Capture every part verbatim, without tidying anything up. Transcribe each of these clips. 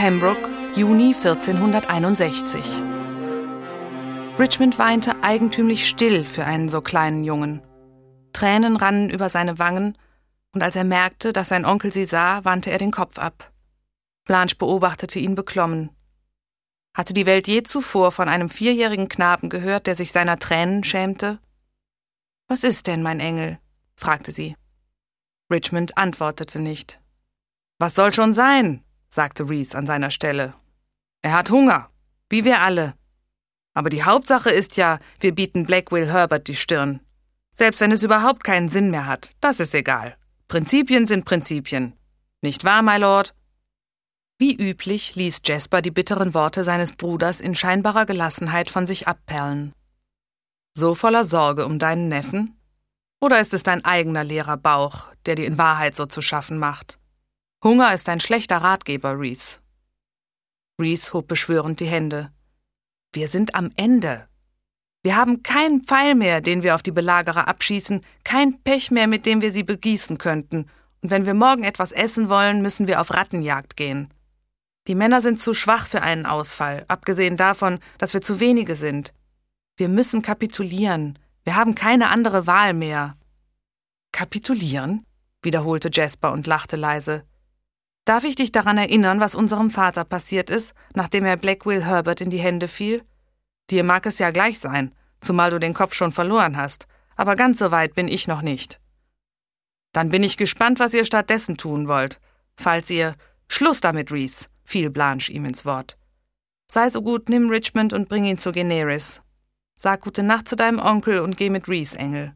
Pembroke, Juni vierzehnhunderteinundsechzig. Richmond weinte eigentümlich still für einen so kleinen Jungen. Tränen rannen über seine Wangen, und als er merkte, dass sein Onkel sie sah, wandte er den Kopf ab. Blanche beobachtete ihn beklommen. Hatte die Welt je zuvor von einem vierjährigen Knaben gehört, der sich seiner Tränen schämte? »Was ist denn, mein Engel?« fragte sie. Richmond antwortete nicht. »Was soll schon sein?« sagte Rees an seiner Stelle. »Er hat Hunger, wie wir alle. Aber die Hauptsache ist ja, wir bieten Black Will Herbert die Stirn. Selbst wenn es überhaupt keinen Sinn mehr hat, das ist egal. Prinzipien sind Prinzipien. Nicht wahr, my Lord?« Wie üblich ließ Jasper die bitteren Worte seines Bruders in scheinbarer Gelassenheit von sich abperlen. »So voller Sorge um deinen Neffen? Oder ist es dein eigener leerer Bauch, der dir in Wahrheit so zu schaffen macht? Hunger ist ein schlechter Ratgeber, Rees.« Rees hob beschwörend die Hände. »Wir sind am Ende. Wir haben keinen Pfeil mehr, den wir auf die Belagerer abschießen, kein Pech mehr, mit dem wir sie begießen könnten. Und wenn wir morgen etwas essen wollen, müssen wir auf Rattenjagd gehen. Die Männer sind zu schwach für einen Ausfall, abgesehen davon, dass wir zu wenige sind. Wir müssen kapitulieren. Wir haben keine andere Wahl mehr.« »Kapitulieren?« wiederholte Jasper und lachte leise. »Darf ich dich daran erinnern, was unserem Vater passiert ist, nachdem er Black Will Herbert in die Hände fiel? Dir mag es ja gleich sein, zumal du den Kopf schon verloren hast, aber ganz so weit bin ich noch nicht. Dann bin ich gespannt, was ihr stattdessen tun wollt. Falls ihr... Schluss damit, Rees«, fiel Blanche ihm ins Wort. »Sei so gut, nimm Richmond und bring ihn zu Generis. Sag gute Nacht zu deinem Onkel und geh mit Rees, Engel.«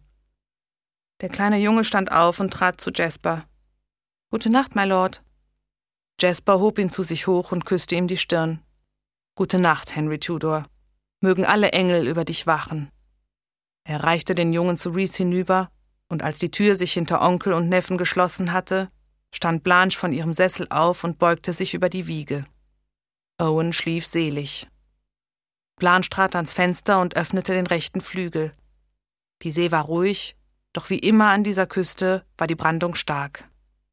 Der kleine Junge stand auf und trat zu Jasper. »Gute Nacht, my Lord.« Jasper hob ihn zu sich hoch und küsste ihm die Stirn. »Gute Nacht, Henry Tudor. Mögen alle Engel über dich wachen.« Er reichte den Jungen zu Rees hinüber, und als die Tür sich hinter Onkel und Neffen geschlossen hatte, stand Blanche von ihrem Sessel auf und beugte sich über die Wiege. Owen schlief selig. Blanche trat ans Fenster und öffnete den rechten Flügel. Die See war ruhig, doch wie immer an dieser Küste war die Brandung stark.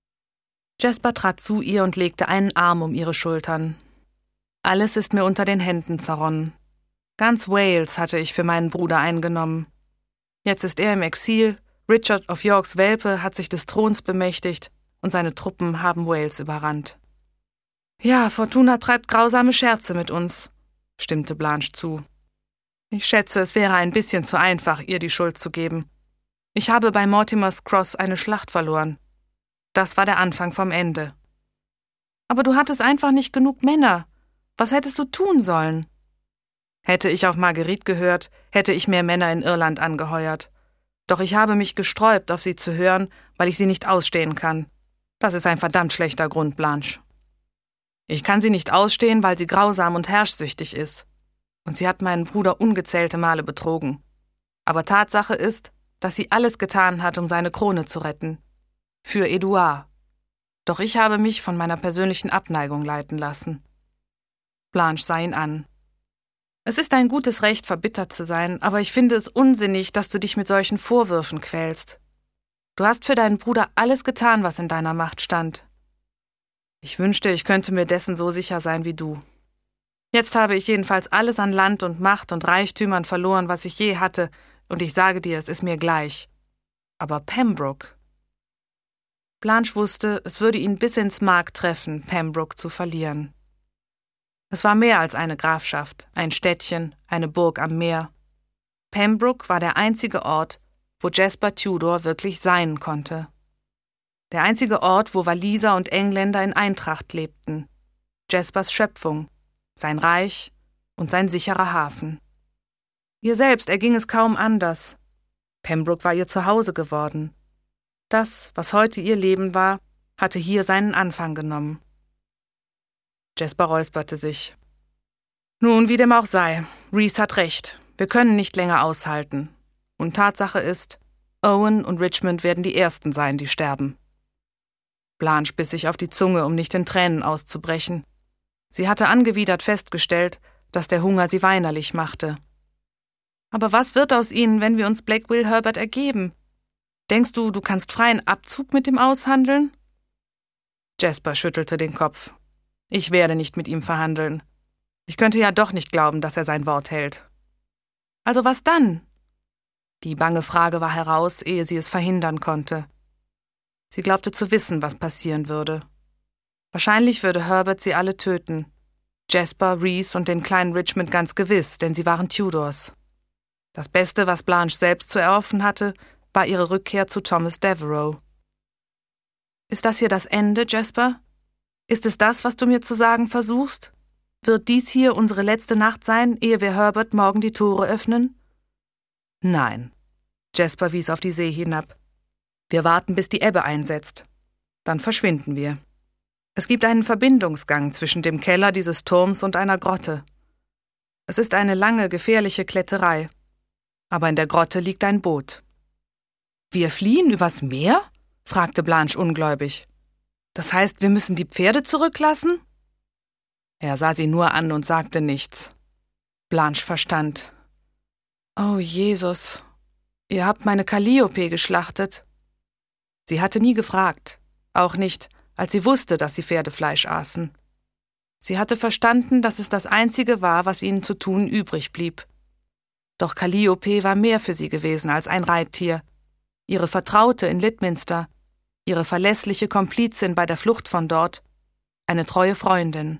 Jasper trat zu ihr und legte einen Arm um ihre Schultern. »Alles ist mir unter den Händen zerronnen. Ganz Wales hatte ich für meinen Bruder eingenommen. Jetzt ist er im Exil, Richard of Yorks Welpe hat sich des Throns bemächtigt und seine Truppen haben Wales überrannt. Ja, Fortuna treibt grausame Scherze mit uns«, stimmte Blanche zu. »Ich schätze, es wäre ein bisschen zu einfach, ihr die Schuld zu geben. Ich habe bei Mortimer's Cross eine Schlacht verloren. Das war der Anfang vom Ende. Aber du hattest einfach nicht genug Männer. Was hättest du tun sollen? Hätte ich auf Marguerite gehört, hätte ich mehr Männer in Irland angeheuert. Doch ich habe mich gesträubt, auf sie zu hören, weil ich sie nicht ausstehen kann. Das ist ein verdammt schlechter Grund, Blanche. Ich kann sie nicht ausstehen, weil sie grausam und herrschsüchtig ist. Und sie hat meinen Bruder ungezählte Male betrogen. Aber Tatsache ist, dass sie alles getan hat, um seine Krone zu retten. Für Edouard. Doch ich habe mich von meiner persönlichen Abneigung leiten lassen.« Blanche sah ihn an. »Es ist dein gutes Recht, verbittert zu sein, aber ich finde es unsinnig, dass du dich mit solchen Vorwürfen quälst. Du hast für deinen Bruder alles getan, was in deiner Macht stand. Ich wünschte, ich könnte mir dessen so sicher sein wie du. Jetzt habe ich jedenfalls alles an Land und Macht und Reichtümern verloren, was ich je hatte, und ich sage dir, es ist mir gleich. Aber Pembroke...« Blanche wusste, es würde ihn bis ins Mark treffen, Pembroke zu verlieren. Es war mehr als eine Grafschaft, ein Städtchen, eine Burg am Meer. Pembroke war der einzige Ort, wo Jasper Tudor wirklich sein konnte. Der einzige Ort, wo Waliser und Engländer in Eintracht lebten. Jaspers Schöpfung, sein Reich und sein sicherer Hafen. Ihr selbst erging es kaum anders. Pembroke war ihr Zuhause geworden. Das, was heute ihr Leben war, hatte hier seinen Anfang genommen. Jasper räusperte sich. »Nun, wie dem auch sei, Rees hat recht. Wir können nicht länger aushalten. Und Tatsache ist, Owen und Richmond werden die Ersten sein, die sterben.« Blanche biss sich auf die Zunge, um nicht in Tränen auszubrechen. Sie hatte angewidert festgestellt, dass der Hunger sie weinerlich machte. »Aber was wird aus ihnen, wenn wir uns Black Will Herbert ergeben? Denkst du, du kannst freien Abzug mit ihm aushandeln?« Jasper schüttelte den Kopf. Ich werde nicht mit ihm verhandeln. Ich könnte ja doch nicht glauben, dass er sein Wort hält. Also was dann? Die bange Frage war heraus, ehe sie es verhindern konnte. Sie glaubte zu wissen, was passieren würde. Wahrscheinlich würde Herbert sie alle töten. Jasper, Reese und den kleinen Richmond ganz gewiss, denn sie waren Tudors. Das Beste, was Blanche selbst zu erhoffen hatte, war ihre Rückkehr zu Thomas Devereux. »Ist das hier das Ende, Jasper? Ist es das, was du mir zu sagen versuchst? Wird dies hier unsere letzte Nacht sein, ehe wir Herbert morgen die Tore öffnen?« »Nein«, Jasper wies auf die See hinab. »Wir warten, bis die Ebbe einsetzt. Dann verschwinden wir. Es gibt einen Verbindungsgang zwischen dem Keller dieses Turms und einer Grotte. Es ist eine lange, gefährliche Kletterei. Aber in der Grotte liegt ein Boot.« »Wir fliehen übers Meer?« fragte Blanche ungläubig. »Das heißt, wir müssen die Pferde zurücklassen?« Er sah sie nur an und sagte nichts. Blanche verstand. »Oh, Jesus, ihr habt meine Calliope geschlachtet.« Sie hatte nie gefragt, auch nicht, als sie wusste, dass sie Pferdefleisch aßen. Sie hatte verstanden, dass es das Einzige war, was ihnen zu tun übrig blieb. Doch Calliope war mehr für sie gewesen als ein Reittier. Ihre Vertraute in Lidminster, ihre verlässliche Komplizin bei der Flucht von dort, eine treue Freundin.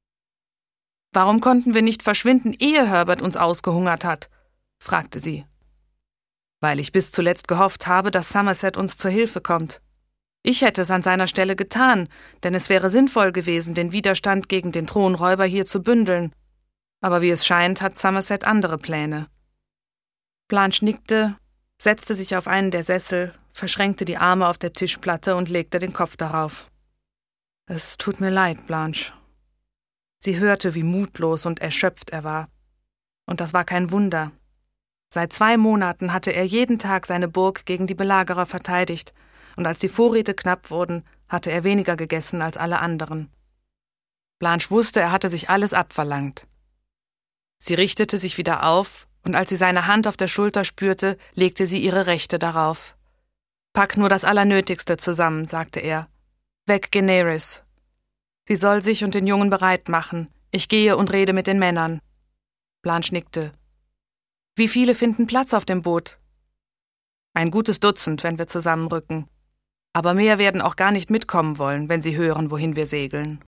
»Warum konnten wir nicht verschwinden, ehe Herbert uns ausgehungert hat?« fragte sie. »Weil ich bis zuletzt gehofft habe, dass Somerset uns zur Hilfe kommt. Ich hätte es an seiner Stelle getan, denn es wäre sinnvoll gewesen, den Widerstand gegen den Thronräuber hier zu bündeln. Aber wie es scheint, hat Somerset andere Pläne.« Blanche nickte, setzte sich auf einen der Sessel, verschränkte die Arme auf der Tischplatte und legte den Kopf darauf. »Es tut mir leid, Blanche.« Sie hörte, wie mutlos und erschöpft er war. Und das war kein Wunder. Seit zwei Monaten hatte er jeden Tag seine Burg gegen die Belagerer verteidigt, und als die Vorräte knapp wurden, hatte er weniger gegessen als alle anderen. Blanche wusste, er hatte sich alles abverlangt. Sie richtete sich wieder auf, und als sie seine Hand auf der Schulter spürte, legte sie ihre rechte darauf. »Pack nur das Allernötigste zusammen«, sagte er. »Weg Generis. Sie soll sich und den Jungen bereit machen. Ich gehe und rede mit den Männern.« Blanche nickte. »Wie viele finden Platz auf dem Boot?« »Ein gutes Dutzend, wenn wir zusammenrücken. Aber mehr werden auch gar nicht mitkommen wollen, wenn sie hören, wohin wir segeln.«